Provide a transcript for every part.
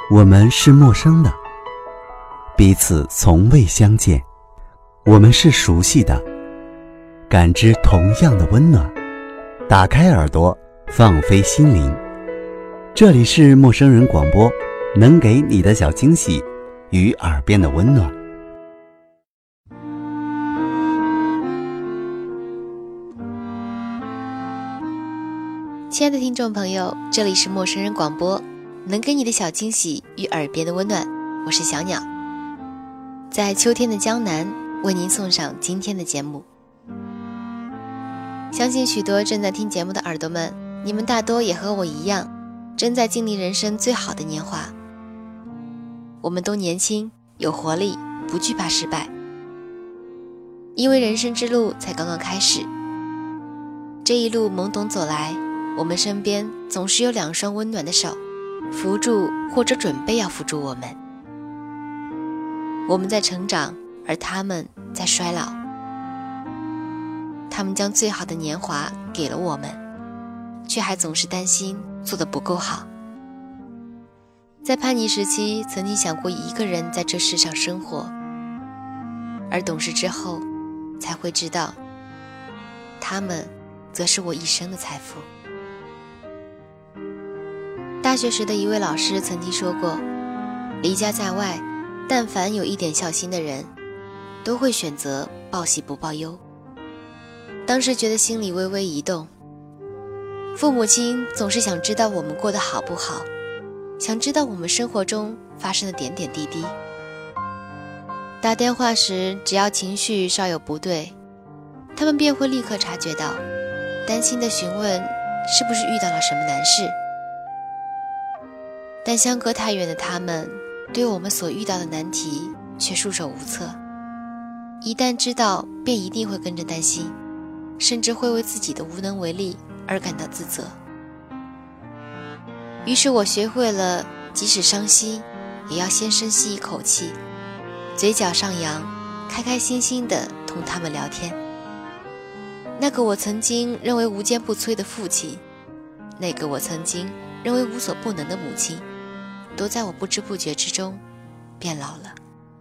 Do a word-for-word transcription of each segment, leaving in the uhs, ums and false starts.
我们是陌生的，彼此从未相见。我们是熟悉的，感知同样的温暖。打开耳朵，放飞心灵。这里是陌生人广播，能给你的小惊喜与耳边的温暖。 亲爱的听众朋友，这里是陌生人广播，能给你的小惊喜与耳边的温暖。我是小鸟，在秋天的江南为您送上今天的节目。相信许多正在听节目的耳朵们，你们大多也和我一样，正在经历人生最好的年华。我们都年轻有活力，不惧怕失败，因为人生之路才刚刚开始。这一路懵懂走来，我们身边总是有两双温暖的手，扶住或者准备要扶住我们。我们在成长，而他们在衰老。他们将最好的年华给了我们，却还总是担心做得不够好。在叛逆时期，曾经想过一个人在这世上生活，而懂事之后才会知道，他们则是我一生的财富。大学时的一位老师曾经说过，离家在外，但凡有一点孝心的人，都会选择报喜不报忧。当时觉得心里微微一动，父母亲总是想知道我们过得好不好，想知道我们生活中发生的点点滴滴。打电话时，只要情绪稍有不对，他们便会立刻察觉到，担心地询问是不是遇到了什么难事。但相隔太远的他们，对我们所遇到的难题却束手无策。一旦知道，便一定会跟着担心，甚至会为自己的无能为力而感到自责。于是我学会了，即使伤心，也要先深吸一口气，嘴角上扬，开开心心地同他们聊天。那个我曾经认为无坚不摧的父亲，那个我曾经认为无所不能的母亲，都在我不知不觉之中变老了。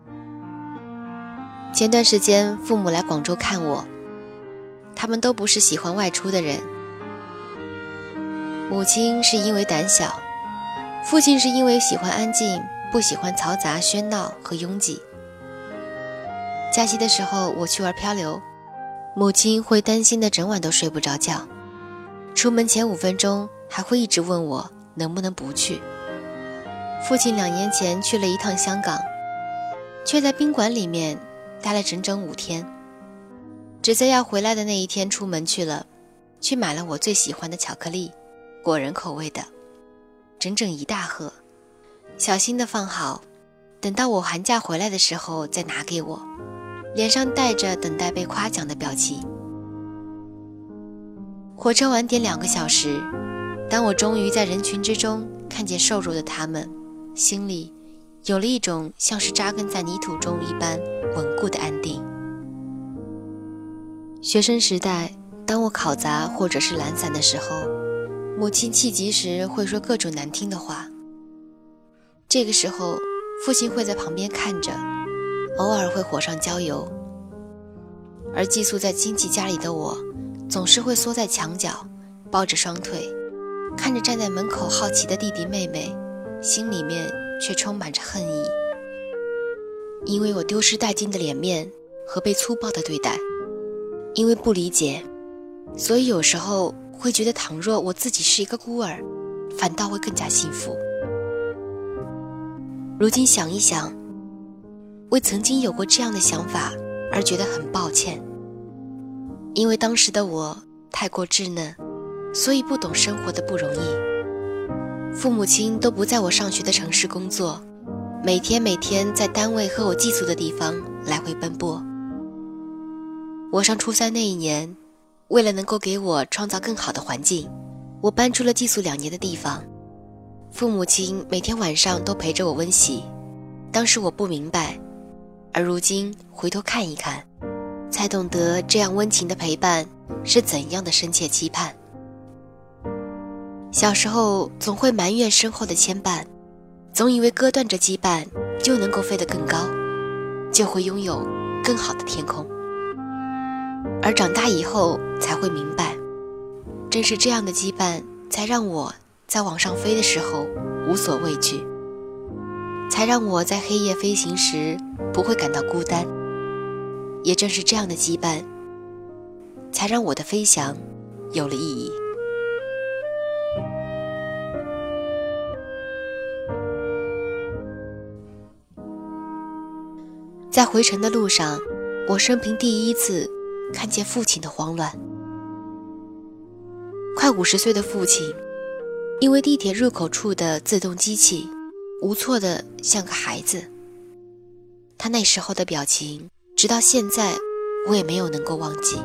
前段时间父母来广州看我，他们都不是喜欢外出的人。母亲是因为胆小，父亲是因为喜欢安静，不喜欢嘈杂喧闹和拥挤。假期的时候我去玩漂流，母亲会担心的整晚都睡不着觉，出门前五分钟还会一直问我能不能不去。父亲两年前去了一趟香港，却在宾馆里面待了整整五天，只在要回来的那一天出门去了，去买了我最喜欢的巧克力，果仁口味的，整整一大盒，小心地放好，等到我寒假回来的时候再拿给我，脸上带着等待被夸奖的表情。火车晚点两个小时，当我终于在人群之中看见瘦弱的他们，心里有了一种像是扎根在泥土中一般稳固的安定。学生时代，当我考砸或者是懒散的时候，母亲气急时会说各种难听的话。这个时候，父亲会在旁边看着，偶尔会火上浇油。而寄宿在亲戚家里的我，总是会缩在墙角，抱着双腿，看着站在门口好奇的弟弟妹妹，心里面却充满着恨意。因为我丢失殆尽的脸面和被粗暴的对待，因为不理解，所以有时候会觉得倘若我自己是一个孤儿，反倒会更加幸福。如今想一想，为曾经有过这样的想法而觉得很抱歉。因为当时的我太过稚嫩，所以不懂生活的不容易。父母亲都不在我上学的城市工作，每天每天在单位和我寄宿的地方来回奔波。我上初三那一年，为了能够给我创造更好的环境，我搬出了寄宿两年的地方。父母亲每天晚上都陪着我温习，当时我不明白，而如今回头看一看，才懂得这样温情的陪伴是怎样的深切期盼。小时候总会埋怨身后的牵绊， 总以为割断这羁绊就能够飞得更高，就会拥有更好的天空。而长大以后才会明白，正是这样的羁绊才让我在往上飞的时候无所畏惧，才让我在黑夜飞行时不会感到孤单。也正是这样的羁绊，才让我的飞翔有了意义。在回程的路上，我生平第一次看见父亲的慌乱。快五十岁的父亲，因为地铁入口处的自动机器，无措的像个孩子。他那时候的表情，直到现在我也没有能够忘记。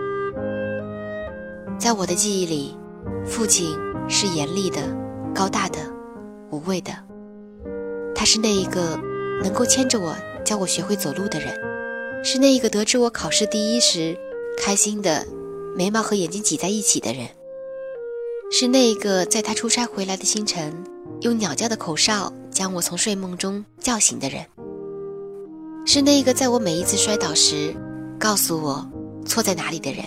在我的记忆里，父亲是严厉的、高大的、无畏的。他是那一个能够牵着我教我学会走路的人，是那一个得知我考试第一时开心的眉毛和眼睛挤在一起的人，是那一个在他出差回来的清晨用鸟叫的口哨将我从睡梦中叫醒的人，是那一个在我每一次摔倒时告诉我错在哪里的人。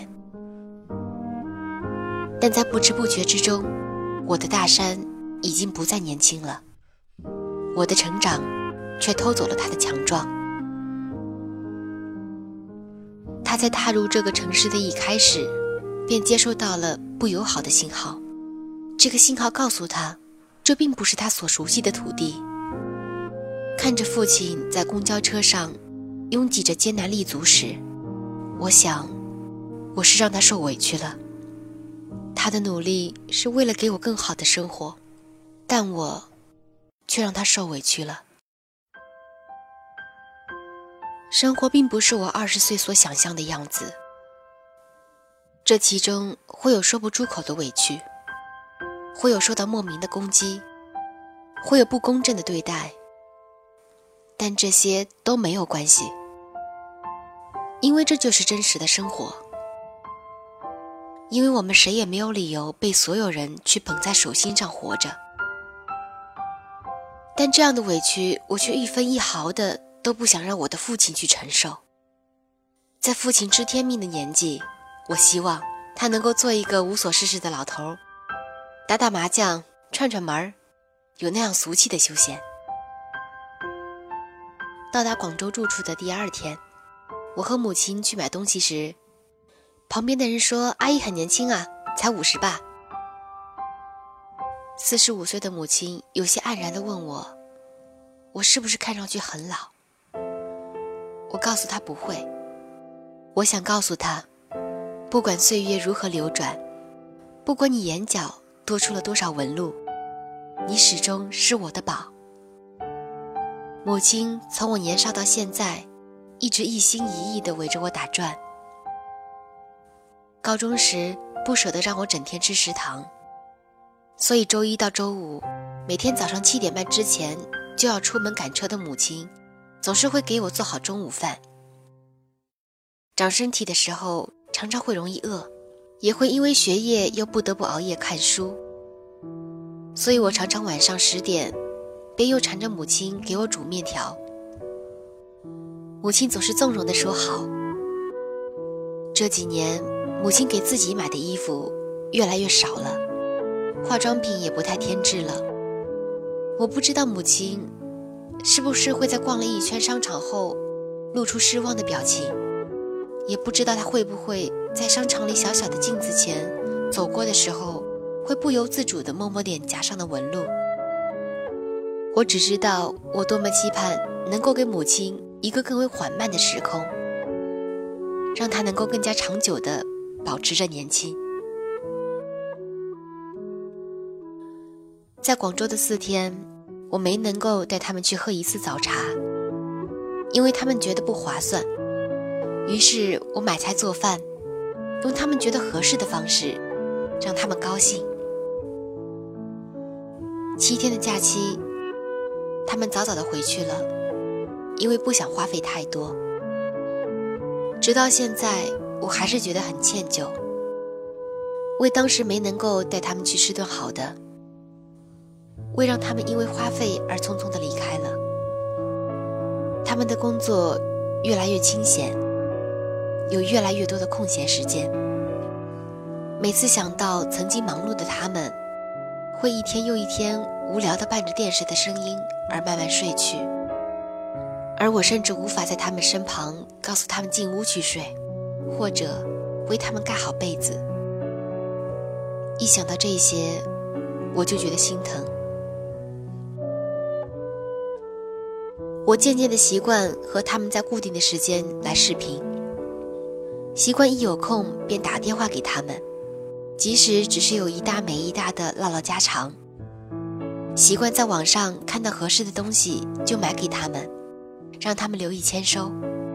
但在不知不觉之中，我的大山已经不再年轻了，我的成长却偷走了他的强壮。他在踏入这个城市的一开始便接收到了不友好的信号，这个信号告诉他，这并不是他所熟悉的土地。看着父亲在公交车上拥挤着艰难立足时，我想我是让他受委屈了。他的努力是为了给我更好的生活，但我却让他受委屈了。生活并不是我二十岁所想象的样子，这其中会有说不出口的委屈，会有受到莫名的攻击，会有不公正的对待，但这些都没有关系，因为这就是真实的生活。因为我们谁也没有理由被所有人去捧在手心上活着，但这样的委屈我却一分一毫的都不想让我的父亲去承受。在父亲知天命的年纪，我希望他能够做一个无所事事的老头，打打麻将，串串门，有那样俗气的休闲。到达广州住处的第二天，我和母亲去买东西时，旁边的人说阿姨很年轻啊，才五十吧。四十五岁的母亲有些黯然地问我，我是不是看上去很老？我告诉她不会，我想告诉她，不管岁月如何流转，不管你眼角多出了多少纹路，你始终是我的宝。母亲从我年少到现在，一直一心一意地围着我打转。高中时不舍得让我整天吃食堂，所以周一到周五每天早上七点半之前就要出门赶车的母亲总是会给我做好中午饭。长身体的时候常常会容易饿，也会因为学业又不得不熬夜看书，所以我常常晚上十点便又缠着母亲给我煮面条。母亲总是纵容地说好。这几年母亲给自己买的衣服越来越少了，化妆品也不太添置了。我不知道母亲是不是会在逛了一圈商场后露出失望的表情，也不知道她会不会在商场里小小的镜子前走过的时候会不由自主地摸摸脸颊上的纹路。我只知道我多么期盼能够给母亲一个更为缓慢的时空，让她能够更加长久地保持着年轻。在广州的四天，我没能够带他们去喝一次早茶，因为他们觉得不划算。于是我买菜做饭，用他们觉得合适的方式让他们高兴。七天的假期，他们早早地回去了，因为不想花费太多。直到现在我还是觉得很歉疚，为当时没能够带他们去吃顿好的。 未让他们因为花费而匆匆地离开了。他们的工作越来越清闲，有越来越多的空闲时间。每次想到曾经忙碌的他们，会一天又一天无聊地伴着电视的声音而慢慢睡去，而我甚至无法在他们身旁告诉他们进屋去睡，或者为他们盖好被子。一想到这些，我就觉得心疼。我渐渐地习惯和他们在固定的时间来视频，习惯一有空便打电话给他们，即使只是有一搭没一搭的唠唠家常，习惯在网上看到合适的东西就买给他们，让他们留意签收。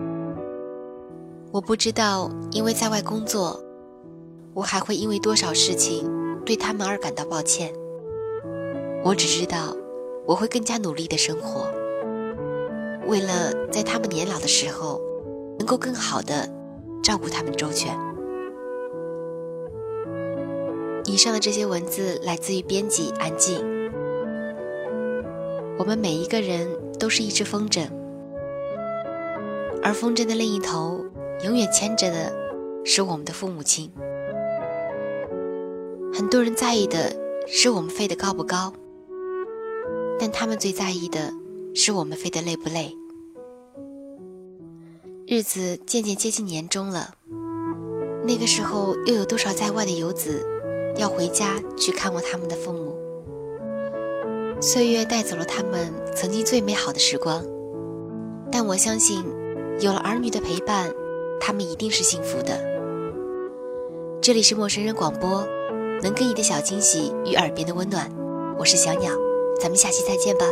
我不知道因为在外工作，我还会因为多少事情对他们而感到抱歉。我只知道我会更加努力地生活，为了在他们年老的时候能够更好地照顾他们周全。以上的这些文字来自于编辑安静。我们每一个人都是一只风筝，而风筝的另一头永远牵着的是我们的父母亲。很多人在意的是我们飞得高不高，但他们最在意的是我们飞得累不累。日子渐渐接近年终了，那个时候又有多少在外的游子要回家去看望他们的父母。岁月带走了他们曾经最美好的时光，但我相信有了儿女的陪伴，他们一定是幸福的。这里是陌生人广播，能给你的小惊喜与耳边的温暖，我是小鸟，咱们下期再见吧。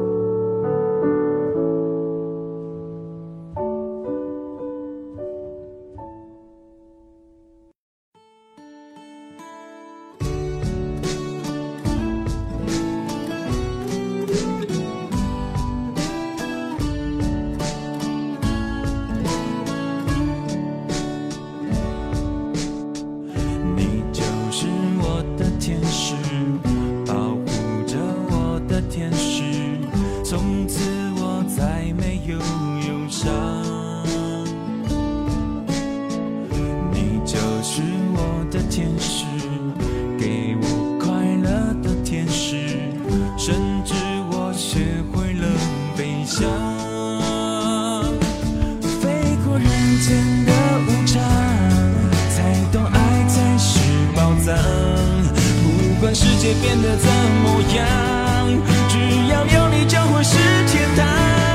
世界变得怎么样，只要有你就会是天堂。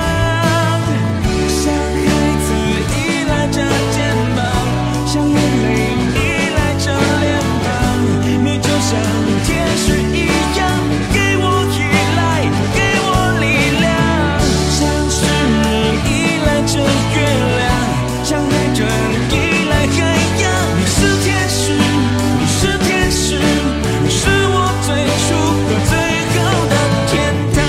像孩子依赖着肩膀，像眼泪依赖着脸庞，你就像天使一样，给我依赖，给我力量。像诗人依赖着月亮，像海豚依赖海洋。你是天使，你是天使，你是我最初和最后的天堂。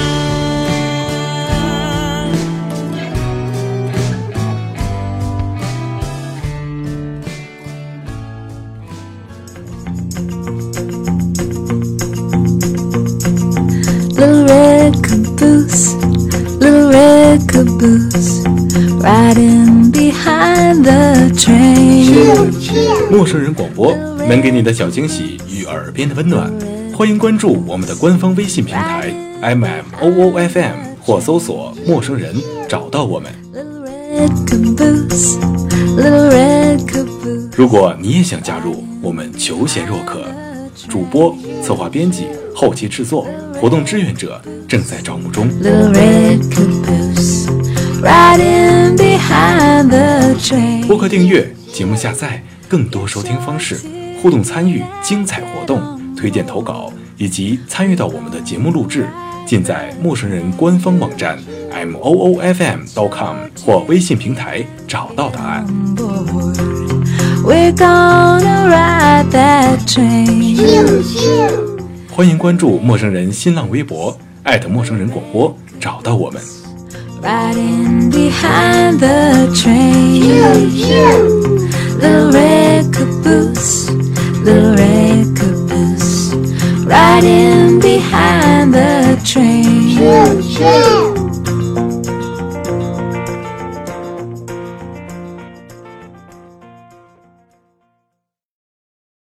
Little red caboose, little red caboose, riding behind the train. 陌生人广播能给你的小惊喜与耳边的温暖，欢迎关注我们的官方微信平台 M M O O F M 或搜索陌生人找到我们。 Little red caboose, little red caboose. 如果你也想加入，我们求贤若渴，主播、策划编辑、后期制作、活动志愿者正在招募中。 Little red caboose, riding behind the train. 播客订阅、节目下载、更多收听方式、互动参与、精彩活动、推荐投稿以及参与到我们的节目录制，尽在陌生人官方网站 M O O F M 点 com 或微信平台找到答案。 We're gonna ride that train. 欢迎关注陌生人新浪微博艾特陌生人广播，找到我们。 Riding behind the train. Little red caboose, little red caboose, riding behind behind the train.